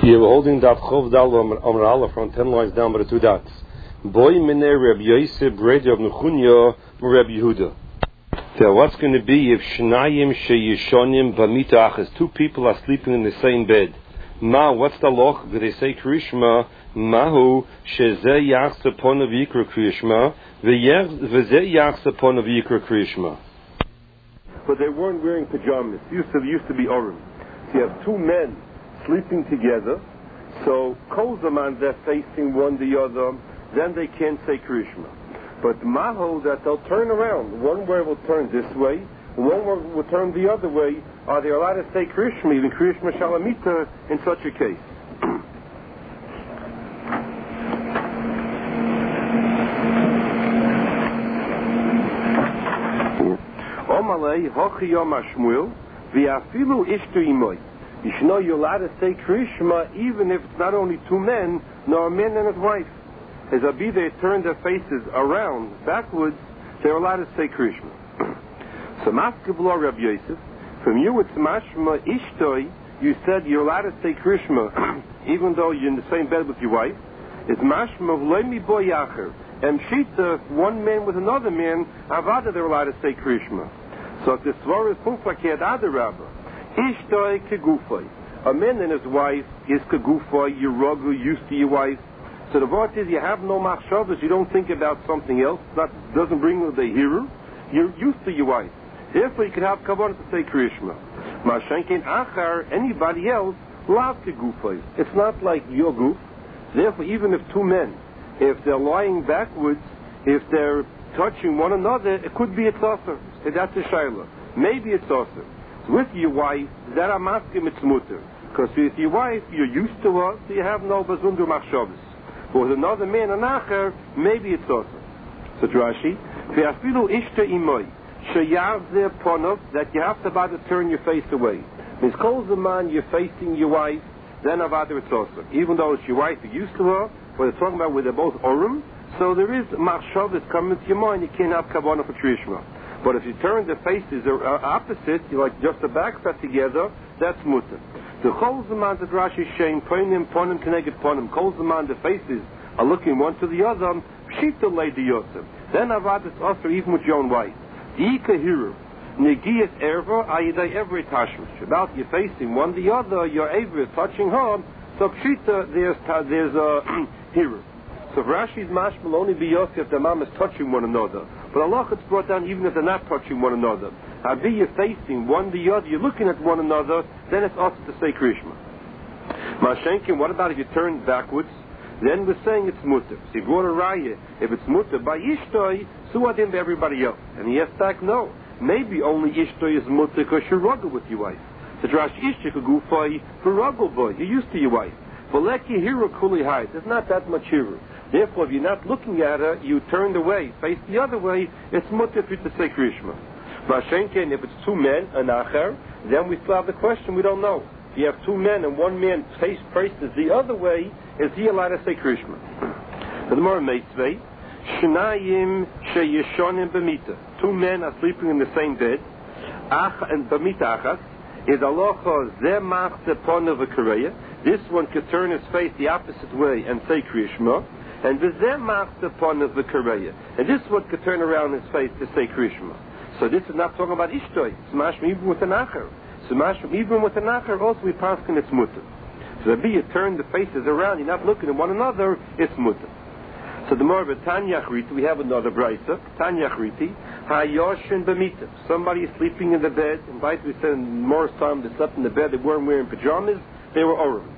You're holding Daf Chov Dal Amar Aleph from 10 lines down by the two dots. Boy Minei Reb Yosef Bredi of Nechunya Reb Yehuda. So what's going to be if Shnayim Sheyishonim Bamita Achas, two people are sleeping in the same bed? Ma, what's the loch? Do they say Krishma? Mahu Shezeh Yachsa Ponav Yikra Krishma V'zeh Yachsa Ponav Yikra Krishma. But they weren't wearing pajamas. Used to be Orim. So you have two men sleeping together, so Kozaman they're facing one the other, then they can't say Krishma. But Maho, that they'll turn around. One way will turn this way, one way will turn the other way. Are they allowed to say Krishma, even Krishma Shalamita, in such a case? Omalei, Hochi Yom HaShmuel, V'afilu Ishtu Imoy. You should know you're allowed to say Krishma even if it's not only two men, nor a man and his wife. As Abi, they turned their faces around, backwards, they're allowed to say Krishma. So Maskevlo Rabbi Yosef, from you it's Mashma Ishtoi, you said you're allowed to say Krishma even though you're in the same bed with your wife. It's Mashma V'lemi Bo Yacher. And Shita, one man with another man, Avada, they're allowed to say Krishma. So the Svar is Puflaked Adarabba. Ishtoi kegufay. A man and his wife is kegufay, you're rogu, used to your wife. So the word is you have no machshavas, you don't think about something else, that doesn't bring you the hero. You're used to your wife. Therefore you can have kavanah to say Krishma. Mashenkin achar, anybody else, lav kegufay. It's not like your goof. Therefore even if two men, if they're lying backwards, if they're touching one another, it could be a tzasser. That's a shayla. Maybe it's tzasser. With your wife, that are maskim it's mutter. Because with your wife, you're used to her, so you have no bazundu machshavas. But with another man, an acher, maybe it's also. So Rashi, ve'afilu ishta imoy, sheyavzeh ponov, that you have to about to turn your face away. Means kol zaman you're facing your wife, then about it's also. Even though it's your wife, you're used to her, but it's talking about where they're both orim, so there is machshavas coming to your mind, you can't have kavanah for Krishma. But if you turn the faces opposite, you like just the backs are together, that's mutter. The whole zaman that Rashi is saying, ponim connected ponim, kol zaman the faces are looking one to the other, pshita lady yosef. Then avad is also even with your own wife. Ika hiru, negiyas erva, ayidai every tashmish. About you facing one the other, your ever touching her, so pshita there's a hiru. So Rashi's mashma will only be yosef if the mom is touching one another. But Allah it's brought down even if they're not touching one another. Abi you're facing one the other, you're looking at one another, then it's also to say Krishma. Mashenkin, what about if you turn backwards? Then we're saying it's mutter. So you go to Raya, if it's mutter by Ishtoi, so what in everybody else? And he has back, no. Maybe only Ishtoi is mutter because you're ruggle with your wife. So Drash Ishtik Gufai for ruggle boy, you're used to your wife. But Leki Hiro Kuli Hai, there's not that much hero. Therefore, if you're not looking at her, you turned away, face the other way, it's mutter for you to say Krishma. Mashenken, if it's two men, an acher, then we still have the question, we don't know. If you have two men and one man faces the other way, is he allowed to say Krishma? The Gemara Meitzvei, Shnayim Sheyishonim B'mita. Two men are sleeping in the same bed, Ach and B'mita Achas, is Alocha Zemach Tepona V'Kareya. This one could turn his face the opposite way and say Krishma. And V'Zemach Tepona V'Kareya. And this one could turn around his face to say Krishma. So this is not talking about Ishtoi. It's mashma even with an acher. So mashma even with an acher also we pass in its mutter. So the you turn the faces around, you're not looking at one another, it's mutter. So the more of a Tanya Achriti, we have another brayta. Tanya Achriti, Hayoshin B'mita. Somebody is sleeping in the bed, and right we said in more time they slept in the bed, they weren't wearing pajamas, they were orim.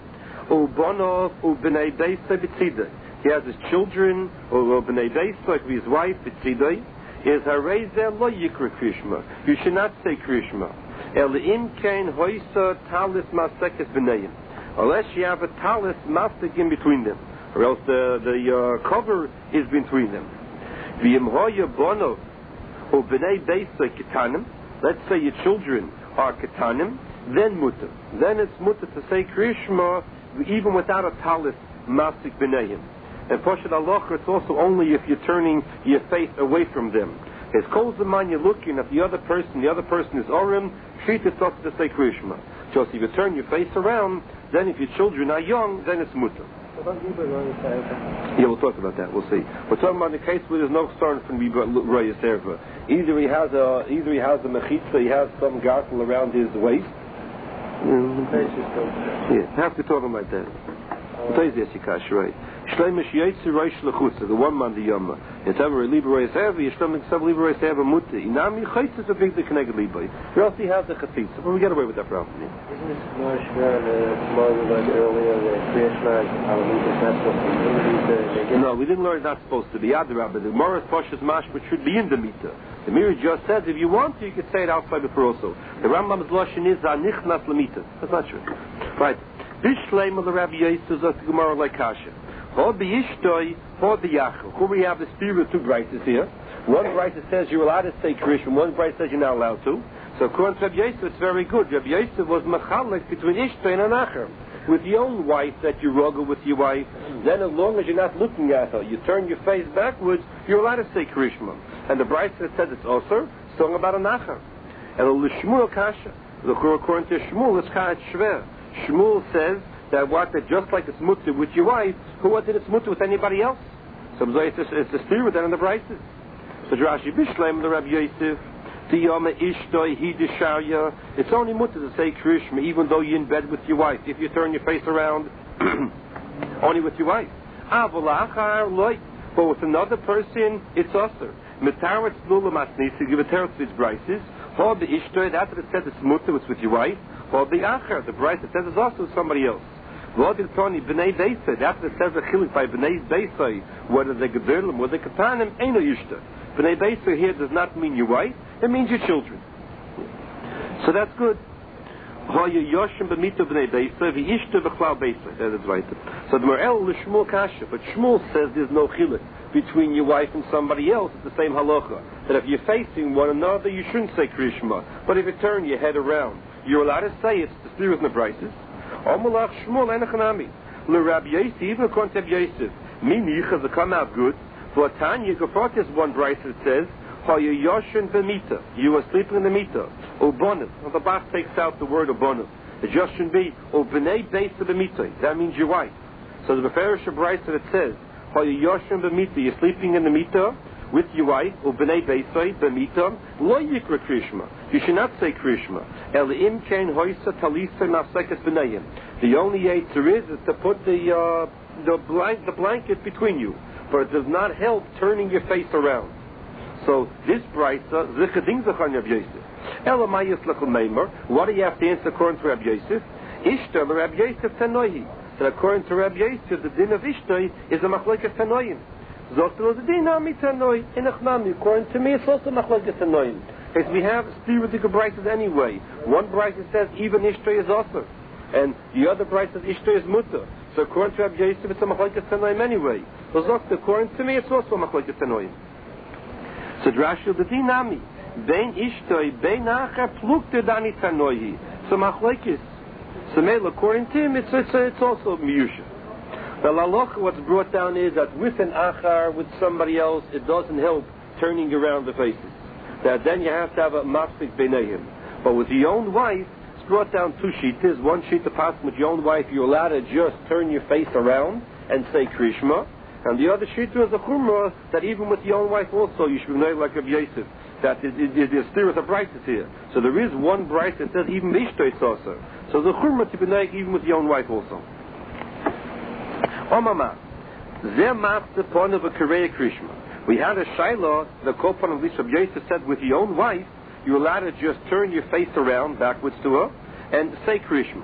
Ubonov Ubnei Deisa B'tzidai. He has his children, or Ubnei Deisa, like his wife, B'tzidai. Is Harezeh lo yikra Krishma. You should not say Krishma. Elim kain hoisa talis masekes b'neiim. Unless you have a talis masek in between them, or else the cover is between them. V'im hoya bono or b'nei beisa ketanim. Let's say your children are ketanim, then mutter. Then it's mutter to say Krishma even without a talis masek b'neiim. And Poshet Allah, it's also only if you're turning your face away from them. As kol zaman you're looking at the other person is Orim, treat it also to say Krishma. Just if you turn your face around, Then if your children are young, then it's mutter. Yeah, we'll talk about that. We'll see. We're talking about the case where there's no starting from Roya Serva. Either he has a mechitza, he has some gartel around his waist. Yeah, have to talk about that. I'll tell you this, Yikash, right? Shlemish Yetzi Rosh Lechutza, the one man the Yoma. It's ever a Libra Roya Serva, Yishlemish Sab Libra Roya Serva Mutter. Inami Chaytz is a big connected Libra. You also have the Chatzitza, but we get away with that problem. Isn't this more schwer, tomorrow we learned earlier, the Kriyashma, No, we didn't learn it's not supposed to be. Adrabah, the Morris Pashas Mashma should be in the Mita. The Mirror just says if you want to, you can say it outside the also. The Rambam's Lashon is Anichnas Lamita. That's not true. Right. Bishleim of the Rabbi Yosef of the Gemara like Kasha. Ho b'yishtoi, ho b'yachel. Here we have the spirit of two brights here. One bright says you're allowed to say Krish, and one bright says you're not allowed to. So according to Rabbi Yosef, it's very good. Rabbi Yosef was machalek between Ishtoi and Anacher. With your own wife that you ruggle with your wife, then as long as you're not looking at her, you turn your face backwards, you're allowed to say Krishma. And the bright says it's also song about Anacher. And the Shmuel Kasha, according to Shmuel, it's Ka'at Shver. Shmuel says that just like it's mutter with your wife, who did it's mutter with anybody else? So it's a spirit then in the brights. So Rashi Bishleim the Rabbi Yosef, Tiyama Ishtoi Hidisharya. It's only mutter to say Krishma even though you're in bed with your wife. If you turn your face around, only with your wife. Avalachar Loy. But with another person, it's usher. Metaretz Lula Masnisi, give a teretz to its brises. Ho the Ishtoi, that's what it says it's mutter, it's with your wife. Or the Acher, the bright that says it's also with somebody else. V'odil Tony B'nei Beisai, that's what it says a chilik by B'nei Beisai, whether they Gedirlim, whether they Katanim, Eino Yishta. B'nei Beisai here does not mean your wife, it means your children. So that's good. Hoya Yoshim B'mito B'nei Beisai, V'yishta B'chlal Beisai, that is right. So the Morel L'Shmuel Kasha, but Shmuel says there's no chilik between your wife and somebody else. It's the same halacha. That if you're facing one another, you shouldn't say Krishma. But if you turn your head around, you're allowed to say it's the spirit of the brises. Omalach Shmuel Enochanami. Le Rabbi Yosef, even according to Rabbi Yosef, Mini Yichaz to come out good. For Tanya, Gafrat is one brise that says, Hoya Yoshin B'mita. You are sleeping in the Mita. Obonim. Well, the Bach takes out the word Obonim. It just shouldn't be Obnei Beis B'mita. That means your wife. So the Beferish brise that it says, Hoya Yoshin B'mita. You're sleeping in the Mita with your wife, Ubnei Beisai, B'mita, Lo Yikra Krishma. You should not say Krishma. El Im Kain Hoysa Talisa Nafsekas B'nayim. The only answer is to put the blanket between you, for it does not help turning your face around. So this brisa, Zichading Zachan Rabbi Yosef. Elamayis Lechel Meimer. What do you have to answer according to Rabbi Yosef? Ishtar Rabbi Yosef Tanoihi. That according to Rabbi Yosef, the din of Ishtar is a machlekes Tanoim. According to me, it's also machlekes Tanoim. Because we have spiritual brises anyway. One brisa says even Ishtar is also, and the other brisa says Ishtar is mutter. So according to Rabbi Yosef, it's a machlekes Tanoim anyway. According to me, it's also a machlekes Tanoim. So Drashil the dinami bein Ishtar bein Acher plukte dani Tanoihi. So machlekes. So according to him, it's also miyusha. The halacha, what's brought down is that with an achar, with somebody else, it doesn't help turning around the faces. That then you have to have a mafsik b'neihem. But with your own wife, it's brought down two shittas. One shitta passed with your own wife, you're allowed to just turn your face around and say Krishma. And the other shitta is a chumrah, that even with your own wife also, you should be known like Rabbi Yosef. That there's still a brighter here. So there is one bright that says even Ishto is also. So the chumrah to be known even with your own wife also. Omama, zeh master pon of a Korea Krishma. We had a Shiloh, the Kopan of Rabbi Yosef said with your own wife, you're allowed to just turn your face around backwards to her and say Krishma.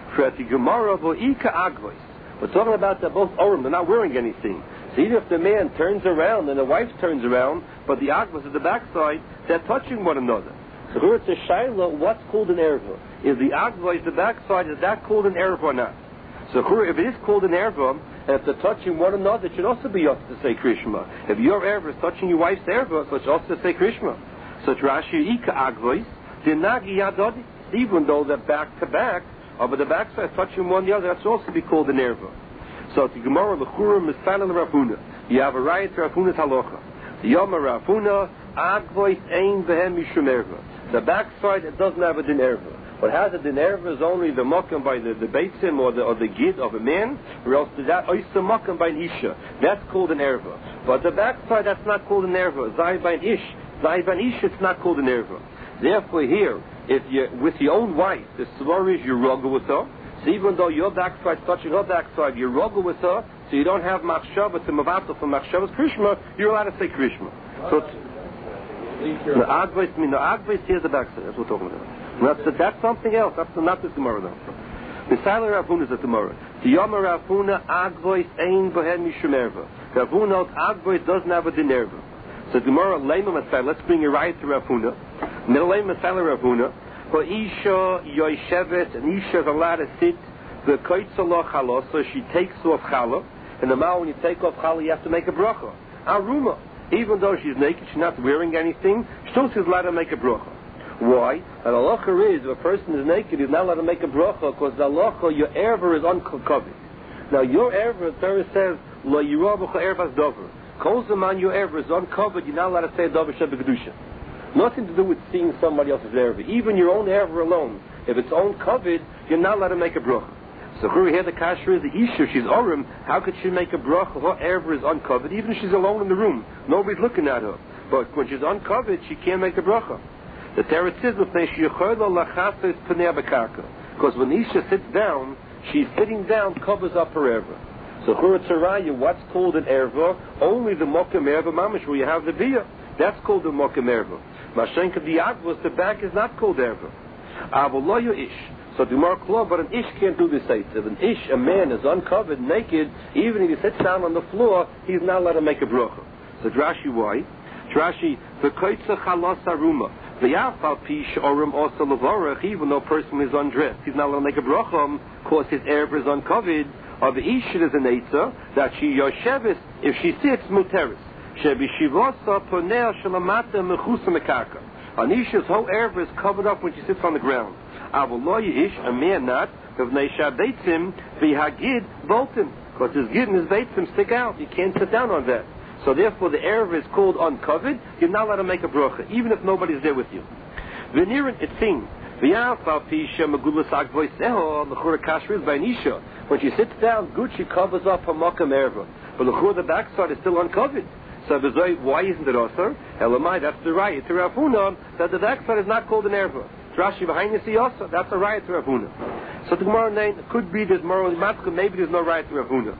We're talking about they're both Orim, they're not wearing anything. So even if the man turns around and the wife turns around, but the Agvos at the backside, they're touching one another. So here it's a Shiloh, what's called an Erva? Is the Agvos, the backside, is that called an Erva or not? So if it is called an erva, and if they're touching one another, it should also be used to say Krishma. If your erva is touching your wife's erva, so it's also to say Krishma. So it's Rashi Ika Agvois, Dinagi Yadodi. Even though they're back to back, but the backside is touching one the other, that's also be called an erva. So the Gemara L'Chura Misal Rafuna. You have a riot to Rafuna's halacha. The Yom Rafuna Agvois Ein Vehem Mishum Erva. The backside it doesn't have a din erva. What has a din erva is only the mokum by the beitzim or the gid of a man, or else that oysa mokum by an isha. That's called an erva. But the backside, that's not called an erva. Zai by an ish. Zai by an ish, it's not called an erva. Therefore here, if you with your own wife, the svar is you rogel with her. So even though your backside touching her backside, you rogel with her, so you don't have machshava to mavato for machshava's krishma, you're allowed to say krishma. So the agvais here's the backside. That's what we're talking about. That's something else. That's not this Gemara though. The Seiler Rav Huna is the Gemara. The Yoma Rav Huna agvais ein bohen mishum erva. Rav Huna agvais doesn't have a din erva. So the Gemara leima masai. Let's bring it right to Rav Huna. Middle leima masai Rav Huna. For Isha yoishevet, and Isha is allowed to sit the koitzalo chala, so she takes off chala. And the when you take off chala, you have to make a bracha. Aruma. Even though she's naked, she's not wearing anything, still she's allowed to make a bracha. Why? And the halacha is, if a person is naked, he's not allowed to make a bracha, because the halacha, your erva is uncovered. Now, your erva, the Torah says, lo yirav ervas dover. Kol zaman your erva is uncovered, you're not allowed to say dover shebekdusha. Nothing to do with seeing somebody else's erva. Even your own erva alone, if it's uncovered, you're not allowed to make a bracha. So here the kasher is the Isha, she's Orim, how could she make a bracha? Her erva is uncovered, even if she's alone in the room. Nobody's looking at her. But when she's uncovered, she can't make a bracha. The Torah says, because when Isha sits down, she's sitting down, covers up her erva. So Churatzaraya, what's called an erva? Only the mokem erva mamash, where you have the biyah. That's called the mokem erva. Mashenka diagvos, the back is not called erva. Avoloyo ish. So the more club, but an ish can't do this. If an ish, a man is uncovered, naked, even if he sits down on the floor, he's not allowed to make a bracha. So Drashi, why? Drashi, v'koitza chalas aruma, v'yafal pish orim also levorach, even though a person is undressed, he's not allowed to make a bracha, because his erva is uncovered. Or the ish is an eitzah, that she yoshevis, if she sits, muteris. Shebishivasa poneh shalamata mechusa mekarka. An ish's whole erva is covered up when she sits on the ground. Avoloyish, a man not, of Neisha Beitzim, Vihagid, Boltim, because his Gid and his Beitzim stick out. You can't sit down on that. So therefore the erva is called uncovered. You're not allowed to make a bracha, even if nobody's there with you. V'nirin etzim, v'yafal pisha megulas agvoiseho, l'chura kasher is by Nisha. When she sits down, good, she covers up her makam erva. But l'chura, the backside is still uncovered. So why isn't it also? Elamai, that's the right. It's a Rav Huna that the backside is not called an erva. Rashi behind the also, that's a riot to Rav Huna. So the Gemara name could be there's moral matzka, maybe there's no riot to Rav Huna.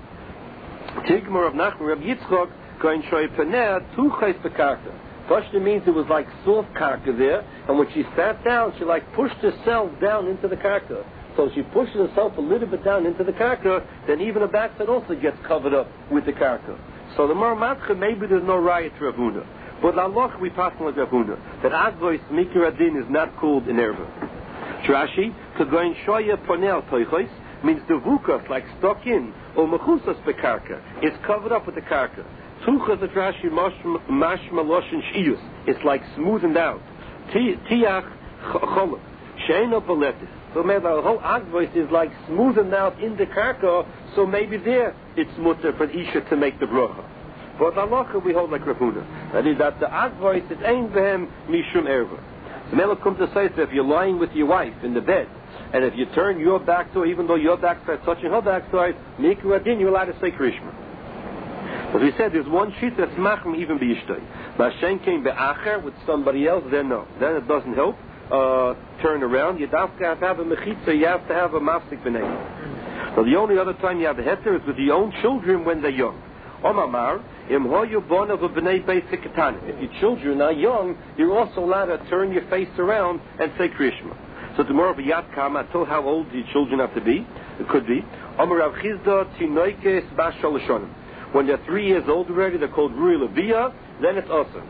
Tigmar of Nachman, Rav Yitzchok, going shoy paneh two chayes bekarka. Pashta means it was like soft karka there, and when she sat down, she like pushed herself down into the karka. So she pushes herself a little bit down into the karka, then even the backside also gets covered up with the karka. So the moral matzka, maybe there's no riot to Rav Huna. But Allah we pass on like Rav Huna that agvois mikra adin is not called an erva. Rashi to go in shoya ponel toichos means the vukas like stuck in or mechusas bekarka. It's covered up with the karka. Tuchas at Rashi mashma loshin shiyus. It's like smoothened out. Tiach cholok sheino baletis. So maybe the whole agvois is like smoothened out in the karka. So maybe there it's mutter for Isha to make the bracha. But halacha we hold like Rav Huna. That is that the agvois is ein behem mishum erva. So Melech comes to say that if you're lying with your wife in the bed, and if you turn your back to her, even though your backside is touching her backside, mikra adin, you're allowed to say krishma. As we said, there's one sheet that's machm even b'yishtoi. Mashen came be'acher with somebody else, then no. Then it doesn't help. Turn around. You have to have a mechitza, you have to have a mafsik b'nei. So the only other time you have a heter is with your own children when they're young. Omamar, if your children are young, you're also allowed to turn your face around and say Krishma. So tomorrow, Yad Kama, I told how old your children have to be. It could be. When they're 3 years old already, they're called Rui Labiyah, then it's awesome.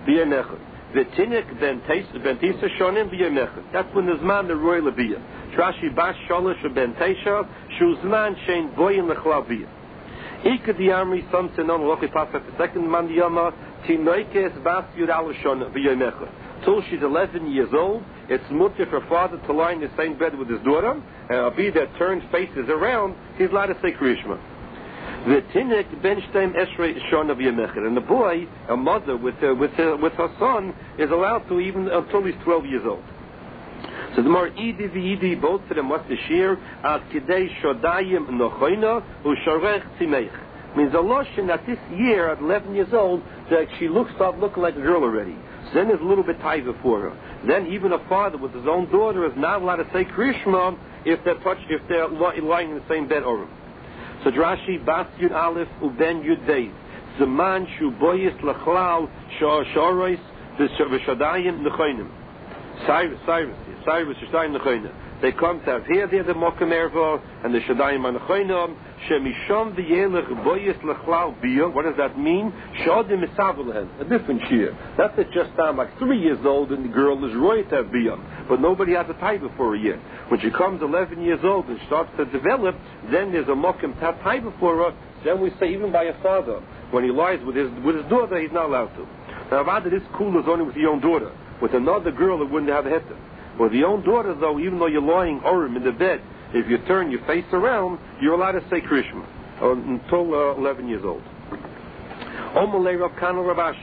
That's when there's man the Rui Labiyah. Trashi Bash Sholosh Ben Tesha, Shuzman Shein Boyin Lechlabiyah. Ikadiyamri something on Loki Pass at the second Mandiyama, Tinoikes Bas Yudalashon Viyamecha. Till she's 11 years old, it's mutter for father to lie in the same bed with his daughter, and Abi that turns faces around, he's allowed to say Krishma. The Tinik Ben Shteim Esrei Shon of Yemechel, and the boy, a mother with her son, is allowed to even until he's 12 years old. So the more Idi v'Idi, both of them, what's the shear? Ad kidei shodayim nochoina u'shorech tzimech. Means a lotion that this year, at 11 years old, that she started looking like a girl already. So then there's a little bit taiva for her. Then even a father with his own daughter is not allowed to say Krishma if they're lying in the same bed over him. So Drashi, Bas Yud Aleph, Uben Yud Beis. Zaman Shu Boyis Lachlal Sha'arois V'Shadayim Nechoinim. Cyrus Shadayim Nechoinim. They come to have here the Mokem Erva and the Shadayim Nechoinim. Shemishom V'Yelech Boyis Lachlal Biyah. What does that mean? Shadim Misavalehem. A different shear. That's it just down like 3 years old and the girl is roy to have Biyah. But nobody has a taiva for her yet. When she comes 11 years old and starts to develop, then there's a mokem taiva for her. Then we say even by a father, when he lies with his daughter, he's not allowed to. Now, rather this cool is only with your own daughter. With another girl, it wouldn't have a heter. With your own daughter, though, even though you're lying orim in the bed, if you turn your face around, you're allowed to say Krishma until 11 years old. Omalei Rav Kana Ravashi.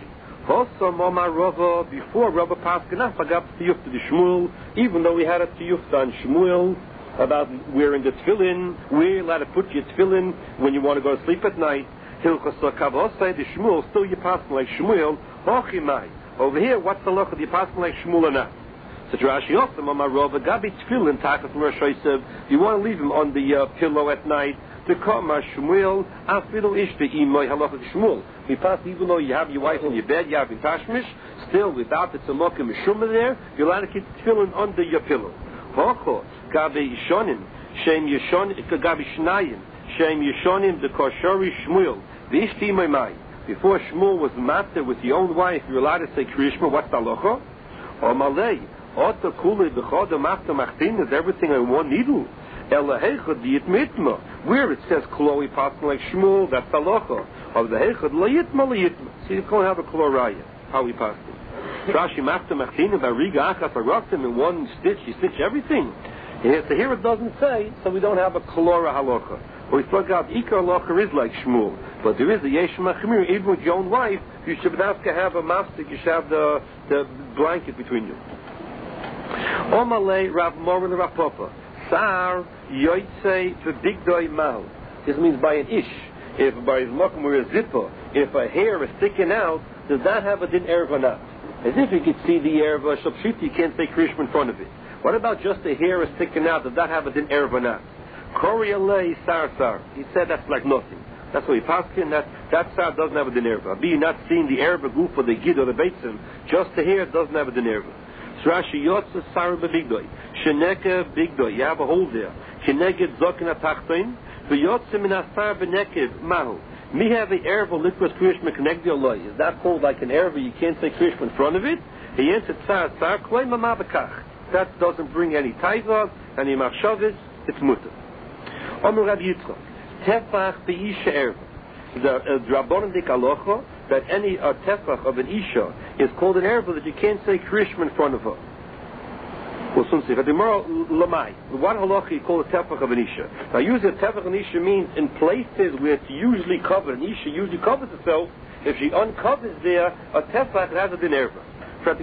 Before Rabbi Paskinaf, I got tiyufta to Shmuel, even though we had a tiyufta on Shmuel about wearing the tefillin, where you're allowed to put your tefillin when you want to go to sleep at night. Hilchos Kavosai, the Shmuel, still you pass like Shmuel. Over here, what's the look of you pass like Shmuel or not? So Rashi also, Mama Rova, Gabi tefillin, takas l'Rosh you want to leave him on the pillow at night. To come, Shmuel, afilu ishte imoy halacha Shmuel. We pass even though you have your wife in your bed, you have in tashmish, still without the tzamok and mishuma there, you're allowed to keep tefillin under your pillow. Hocho, gabe yishonim, shem yishonim, gabe shnayim, shem yishonim, the koshori Shmuel, the ishte imoy mai. Before Shmuel was matter with your own wife, you're allowed to say Krishma, what's the halacha? Or malay, ota kule b'choda machta machtin, is everything on one needle. Where it says Chloe passing like Shmuel, that's halacha. Of the Heichad Layitma Layitma. So you can't have a Chloraya. How we passed it. Rashi Machta Machtina Bariga Achas Araktim in one stitch. You stitch everything. So here it doesn't say, so we don't have a Chlora halacha. But we spoke out Ikar halacha is like Shmuel, but there is a Yesh Machmir. Even with your own wife, you should not have a mastic. You should have the blanket between you. Omalei Rav Morin Rav Papa. Sar yoytzei v'bigdoi mal. This means by an ish. If by his mokum or a zipper, if a hair is sticking out, does that have a din erev or not? As if you could see the erev or shabshit, you can't say krishma in front of it. What about just the hair is sticking out? Does that have a din erev or not? Kori alei sar. He said that's like nothing. That's what he passed in. That sar doesn't have a din erev. Be not seeing the erev goof or the gid or the beitzim, just the hair doesn't have a din erev. Rashi Yotze Sar B'Bigdoi Sheneke Bigdoi. You have a hole there. Keneged Zokin Atachtoin V'Yotze Min Asar B'Nekev Mahu. Me have a erva liquid Krishma Kenegdi Oloi. Is that called like an erva? You can't say Krishma in front of it. He answered Sar Kloi Mama B'Kach. That doesn't bring any taiva, any machshavis. It's mutter. Omer Rav Yitzchak Tefach B'Isha erva. The Rabbanon Dik Alocha that any tefach of an isha is called an erva that you can't say krishma in front of her. Well, what halacha you call a tefach of an isha? Now, usually a tefach of an isha means in places where it's usually covered. An isha usually covers itself. If she uncovers there, a tefach has a din erva. But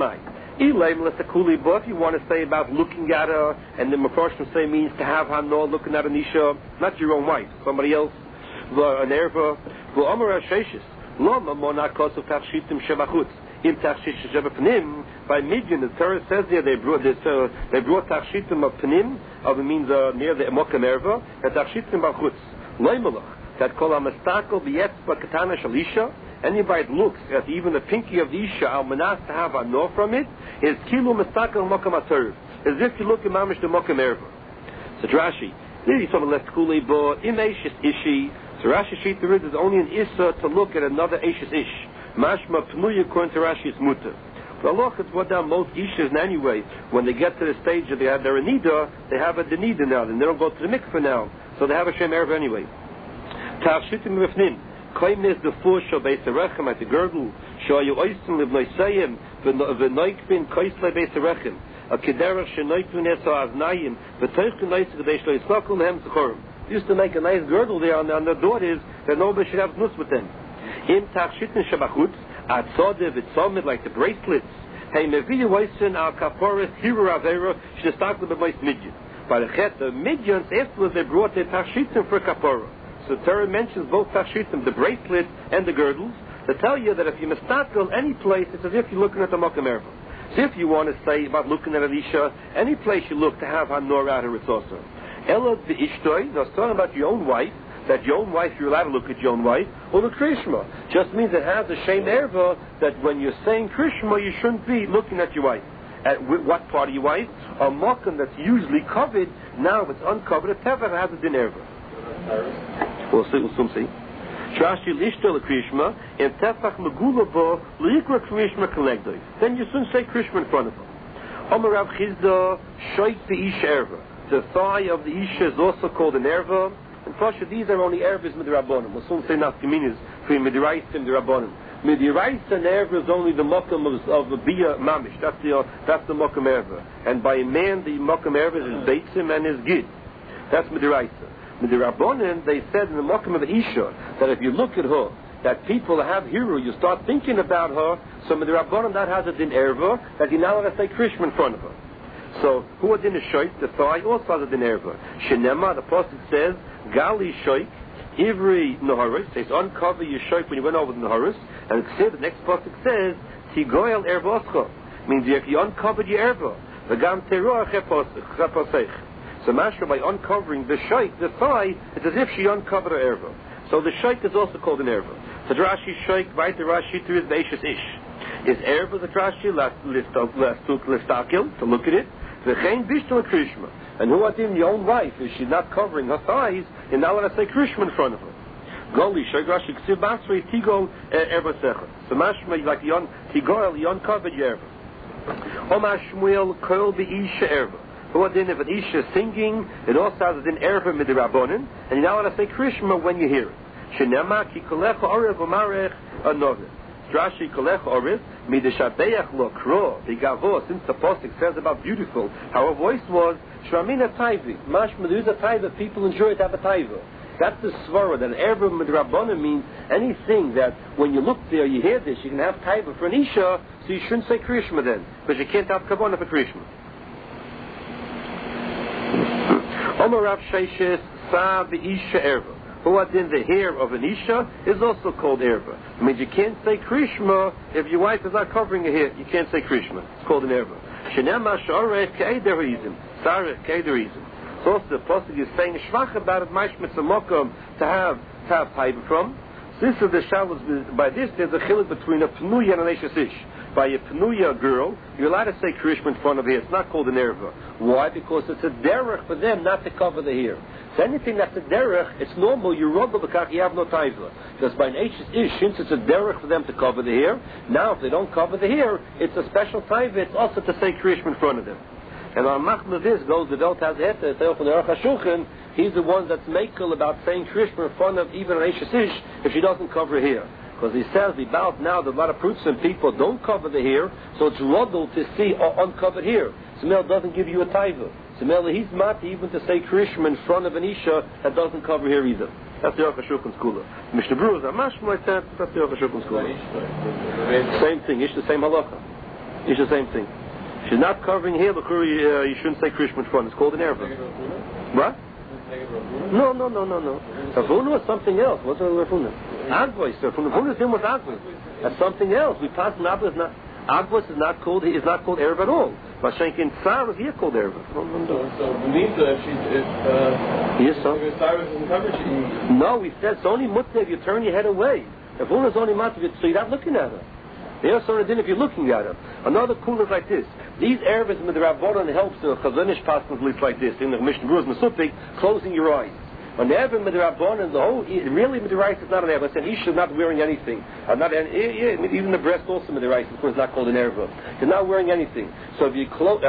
if you want to say about looking at her, and the Mefarshim say means to have her no looking at an isha, not your own wife, somebody else, an erva. Loma monakos of tachshitim shebachutz. In tachshit shebapnim, by Midian, the Torah says there they brought tachshitim of pnim, of it means near the mokem erva, and tachshitim bachutz. Loimalach that kol hamastakel b'yetzba katana shalisha. Anybody that looks at even the pinky of the isha al manas to have a no from it is kilu mastakel mokem aterv, as if you look at mamish the mokem erva. So Rashi, there you saw the left kuli bo imeshis ishi. So Rashi Sheet there is only an Issa to look at another Eish's Ish. Mashma Pnuya according to Rashi's Mutter. But look, it's what down most Ishas anyway. When they get to the stage that they have their Anida, they have a Denida now. Then they don't go to the mikveh now. So they have a Shem Erev anyway. Tavshitim Rifnim. Claim is the fush of Beis Erechem at the girdle. Shoyu Oisim Liv Noisayim. V'noikvin Koisle Beis Erechem. A Kederach Shenoikvin Eso Aznayim. V'toichkin Noisik Kadesh Lo Yisnokul Nehem Zechorim. Used to make a nice girdle there on the daughters that nobody should have nus with them. In tachshitin shabachutz, atzode v'tzomid, like the bracelets, Hey, Mevi Weissen al Kaporis, Hiru Avera, Shestakle Bemois Midyan. By the Chet, the Midyans, afterwards they brought their Tashitim for Kapora. So Torah mentions both Tashitim, the bracelet and the girdles, to tell you that if you mistakel any place, it's as if you're looking at the Mokum Erva. So if you want to say about looking at Elisha, any place you look to have Hanor out of Ritzosah. Elad the Ishtoi, now it's talking about your own wife, that your own wife, you're allowed to look at your own wife, or the Krishma. Just means it has the Shem Erva that when you're saying Krishma, you shouldn't be looking at your wife. At what part of your wife? A Mokum that's usually covered, now if it's uncovered, a Tevach has a Din Erva. We'll soon see. Trashi l'ishto l'krishma and tefach megula bo l'ikra krishma kollegdoi. Then you soon say krishma in front of him. Omer Rav Chizda shoik the ish erva. The thigh of the isha is also called an erva. And Pasha, these are only ervas midrabanim. We'll soon say nafkaminas between midraisa and midrabanim. Midraisa and erva is only the mokum of the bia mamish. That's the mokum erva. And by a man, the mokum erva is beitzim and his gid. That's midraisa. The Rabbanan, they said in the Mokum of the Isha that if you look at her, that people have Hiru, you start thinking about her. So the Rabbanan that has a din erva that you now have to say Krishma in front of her. So who din is shoik? The thigh also has a din erva. Shenema, the pasuk says Gali shoik Ivri Naharis. Says uncover your shoik when you went over the Naharis. And the next pasuk says Tigoel ervoscha, means if you uncovered your erva. V'gam teruach chapasech. So Mashra, by uncovering the shaykh, the thigh, it's as if she uncovered her erva. So the shaykh is also called an erva. So Rashi shaykh, right, the Rashi to his Beishas ish. Is erva the Rashi, listakil, to look at it. V'chein bishtal krishma. And who adim, your own wife, if she's not covering her thighs, and now let us say krishma in front of her. Goli shaykh, Rashi, ksiv basri, tigol erva secha. So Mashra, like tigol, you uncovered your erva. Omar Shmuel, kol be'isha erva. What then if an Isha is singing, it also has an erva midrabanan, and you now want to say Krishma when you hear it. Shenema ki kolecha orev umarech anoveh. Rashi kolecha orev mideshabeach lo kro b'gavo. Since the pasuk says about beautiful, how her voice was shramina taivi. Mashma there is a taiva. People enjoy to have a taiva. That's the svara that an erva midrabanan means anything that when you look there, you hear this, you can have taiva for an Isha, so you shouldn't say Krishma then, because you can't have kavanah for Krishma. Omer Rav Sheishes Sa B'Isha Erva. Who in the hair of an Isha is also called Erva. It means you can't say Krishma if your wife is not covering her hair. You can't say Krishma. It's called an Erva. Shenema Sh'orech Ke'ederizim. Sarech Ke'ederizim. So also the pasuk is saying Shvach about it, Mashmitz Mokum to have taiva from. This is the shalos. By this, there's a chiluk between a Pnuya and an Eishes Ish. By a Pnuya girl, you're allowed to say Krishma in front of her. It's not called an erva. Why? Because it's a derech for them not to cover the hair. So anything that's a derech, it's normal. You rub the you have no taiva. Because by an Eishes Ish, since it's a derech for them to cover the hair, now if they don't cover the hair, it's a special taiva. It's also to say Krishma in front of them. And on Machma this goes the Velt has Heta, from the Aruch HaShulchan, he's the one that's makel about saying Krishma in front of even an Eishes Ish if she doesn't cover her hair. Because he says about now that a lot of Prutzen people don't cover the hair, so it's ruddled to see uncovered hair. Smell doesn't give you a taiva. Smell he's not even to say Krishma in front of an Isha that doesn't cover hair either. That's the Aruch HaShulchan school. Mishnah Berurah is Mashma like that. That's the Aruch HaShulchan school. Same thing. Ish the same halacha. Ish the same thing. She's not covering hair. You shouldn't say Krishma in front. It's called an erva. What? No. Ravuna is something else. What's a Ravuna? Agvois. Ravuna is him with Agvois. That's something else. We pass an Agvois. Agvois is not called erva at all. Mashenkin Tsar is here called erva. So Benita, if Cyrus isn't covered, no, we said it's only mutne if you turn your head away. Ravuna is only mutne, so you're not looking at her. They also are if you're looking at her. Another cool is like this. These ervas with the Rabbanon helps the Chazonish passages like this. In the Mishnah Berurah Mesupik, closing your eyes. On the erva with the Rabbanon, the whole really with the rice is not an erva. And Isha is not wearing anything. Even the breast also with the rice, of course, is not called an erva. You're not wearing anything. So if you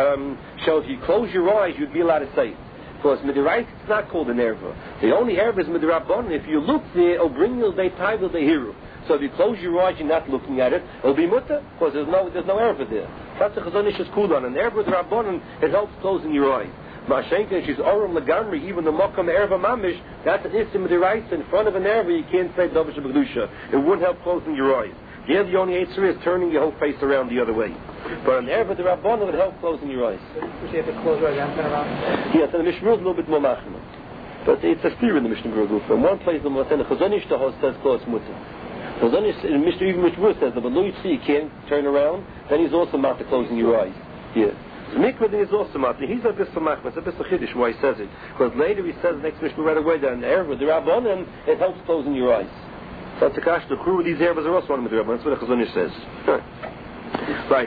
close your eyes, you'd be allowed to say it. Because Midirais it's not called an erva. The only erva is Midirabbanon. If you look there, it'll bring you the taiva the hero. So if you close your eyes, you're not looking at it. It'll be mutter because there's no erva there. That's a chazonish kulan. And erva Rabbanon, it helps closing your eyes. Mashenka, she's oram lagamri. Even the makam erva mamish. That's an istim Midirais in front of an erva. You can't say davish b'kedusha. It wouldn't help closing your eyes. Yeah, the only answer is turning your whole face around the other way. But on the Erev the Rabbanon, it would help closing your eyes. So you have to close your eyes and turn around? Yes, and the Mishnah is a little bit more machmir. But it's a steer in the Mishnah Berurah. From one place, the Chazonish the host says close mutter. Chazonish in Mishnah even Mishnah says that but you see you can't turn around, then he's also matter closing your eyes. Yeah. So Mikvah is also matter. He's a bit for machmir. It's a bit for chiddush why he says it. Because later he says the next Mishnah right away that on the Erev the Rabbanon, it helps closing your eyes. So Takash, the crew of these Erevs are also one of the Rabbanon. That's what the Chazonish says. Right.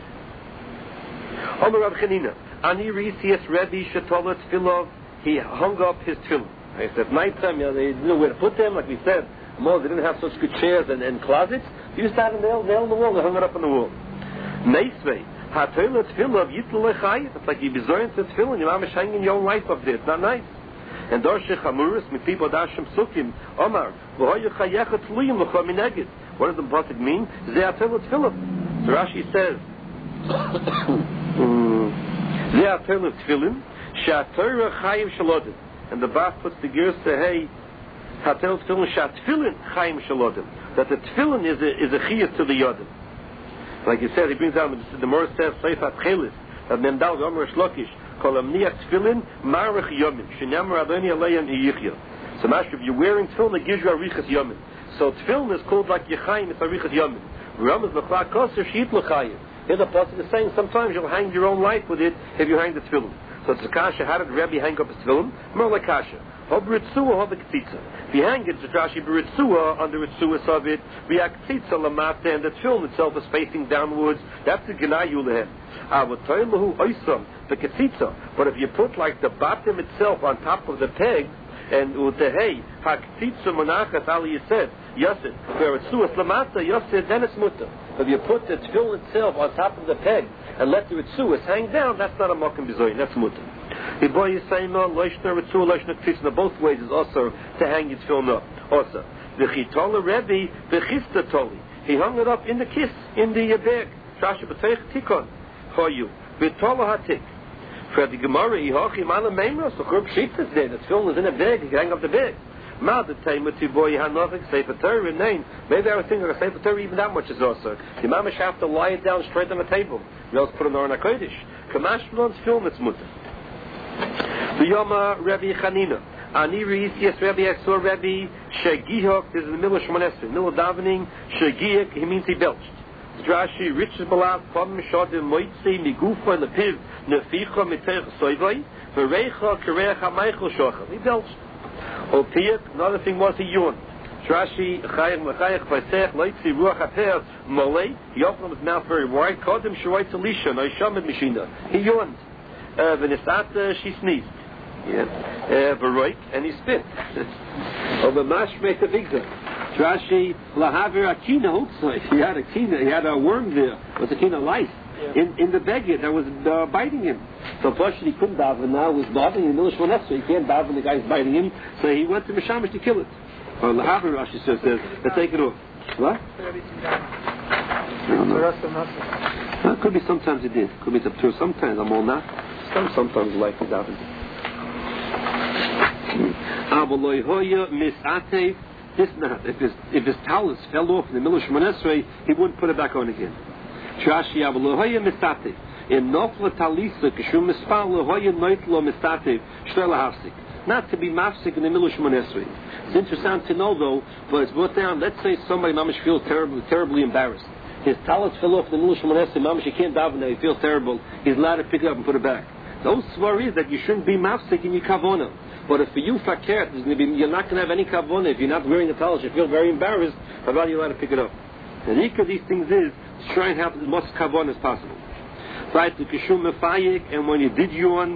Omer Rav Chanina, Ani Risias Rebbe Shatolat Tfilov, he hung up his tefillin. It's at night time, they didn't know where to put them, like we said. They didn't have such good chairs and closets. They used to have a nail in the wall, they hung it up on the wall. Neisvei, HaTolat Tfilov Yitlu Lechayit, it's like you bezoin to tefillin, your mom is hanging your own life up there, it's not nice. And Dorshe Chamuris, Mipibo Dashem Sukim, Omar, V'hoyu Chayecha Tluyim L'chom Minegid. What does the pasuk mean? Zeh HaTolat Tfilov. So Rashi says, Zeh HaTolat Tfilin, Shatorah Chaim Shalodim, and the Bas puts the gears to hey, Hatel Tefillin Shatfillin Chaim Shalodim, that the Tefillin is a chiyas to the Yodim. Like he said, he brings down the Morah says Seifat Chelis that Mendal Gomer Shlokish Kolam Niach Tefillin Marich Yomin Shenyamar Adoni Aleim Yichya. So, Master, if you're wearing Tefillin, it gives you Arichas Yomin. So Tefillin is called like Yechaim, it's Arichas Yomin. Ram is L'chla Koser Sheet L'chayim. Here the pasuk is saying sometimes you'll hang your own life with it if you hang the Tefillin. So it's a kasha. How did Rebbe hang up his tefillin? More like kasha. Hob ritzua, hob ketzitza. If you hang it, it's Rashi b'ritzua, under ritzua of it, v'yaketzitza lamata, and the tefillin itself is facing downwards. That's the genayu lehem. Avotoylahu oisam v'ketzitza. But if you put like the bottom itself on top of the peg, and utehei haketzitza monachas ali yised yasid v'ritzua lamata yasid, then it's mutter. If you put the tefillin itself on top of the peg and let the ritzuas hang down, that's not a mokum bizoyin, that's mutter. The boy is saying no, loishna ritzua, loishna k'tzitza, both ways is also to hang your tefillin up. Also, the chitola Rebbe, the chista toli, he hung it up in the kiss, in the bag. Trasha b'teich tikon, choyu, v'tola hatik. For the Gemara, ihochi mala meimros, the churb sheet is there, the tefillin is in a bag, you can hang up the bag. Ma the taima to boy hanothik sefer Torah name. Maybe I was thinking of sefer Torah even that much is also. The mamish have to lie it down straight on the table. You also put it on a kodesh. Kamash blon's film it's mutter. The Yoma Rebbe Chanina. Ani reis yes Rebbe Exor Rebbe Shegihok. This is in the middle of Shmonesri. Middle of davening. Shegihok. He means he belched. Drashi riches balav kom shodim moitzi migufa lepiv neficha mitech soivai vereicha kerecha Michael shocha. He belched. Opiyat, another thing was he yawned. Rashi Chayim Lechayach Vaisech Leitzi Ruach Haper Molei. He opened his mouth very wide. Called him Shroit Elisha Noishamid Mishina. He yawned. Venisata she sneezed. Veroik and he spit. Over Mashmei Tavigza. Rashi Lahavir Akina Hotzai. He had a kina. He had a worm there. It was a kina lice in the beggar that was biting him. So first he couldn't daven. Now it was bothering him. So he can't daven. The guy's biting him. So he went to Mishamish to kill it. Or Lahavir Rashi says, let's take it off. What? It could be sometimes it did. Could be up to sometimes I'm all not. Sometimes like it happens. This not. If his talus fell off in the middle of Shemon Esrei, he wouldn't put it back on again. Trashi Avalohoya Mistatev. In Nofla Talisa Kishum Mispal Lohoya Noitlo Mistatev Shlela Hafsik. Not to be mafsik in the middle of Shemon Esrei. It's interesting to know though, but it's brought down. Let's say somebody mamish feels terribly embarrassed. His talus fell off in the middle of Shemon Esrei. Mamish he can't daven there. He feels terrible. He's allowed to pick it up and put it back. Those svar is that you shouldn't be mafsik in your kavona. But if for you fakert, you're not going to have any kavona. If you're not wearing the talus, you feel very embarrassed. How about you allowed to pick it up? And each of these things is to try and have as much kavona as possible. Right to kishum mefayik, and when you did yawn,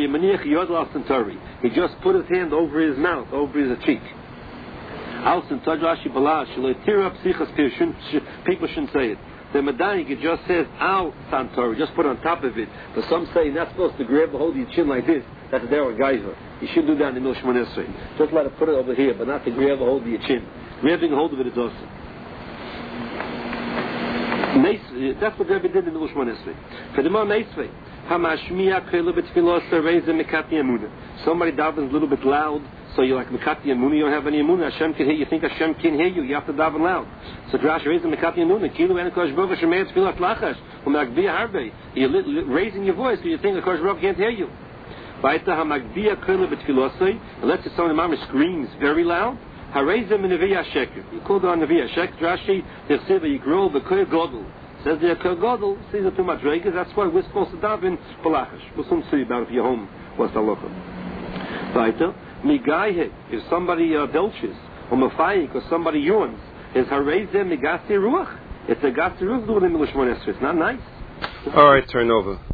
he just put his hand over his mouth, over his cheek. People shouldn't say it. The Medanik, it just says al santori, just put on top of it. But some say you're not supposed to grab a hold of your chin like this. That's a derech geyser. You shouldn't do that in the Middle Shemon Esrei. Just let it put it over here, but not to grab a hold of your chin. Grabbing a hold of it is awesome. That's what Rebbe did in the Middle Shemon Esrei. For the Mon Esrei, somebody davens a little bit loud, So you're like Mekati Emunah, you don't have any Emunah. Hashem can hear you. Think Hashem can hear you. You have to daven loud. So Drash raising Mekati Emunah. Kilu and Kosh Baruch Shemei Tfilat Lachash. U'Magbiya Harbe. You're raising your voice because you think Kosh Baruch can't hear you. Vayta HaMagbiya Kila B'Tfilosei. Unless it's someone Mama screams very loud. Harezim in Nevi'ah Sheker. You call it on Nevi'ah Sheker. Drashi Tersiva Yigrol B'Koy Godel. Says the Koy Godel. These are too much regas. That's why we're supposed to daven B'Lachash. We'll soon see about if you're home. What's the local? Vayta. Migayhe, if somebody belches, or mafayik, or somebody yawns, is harezeh migasti ruach. It's a gasti ruach, it's not nice. All right, turn over.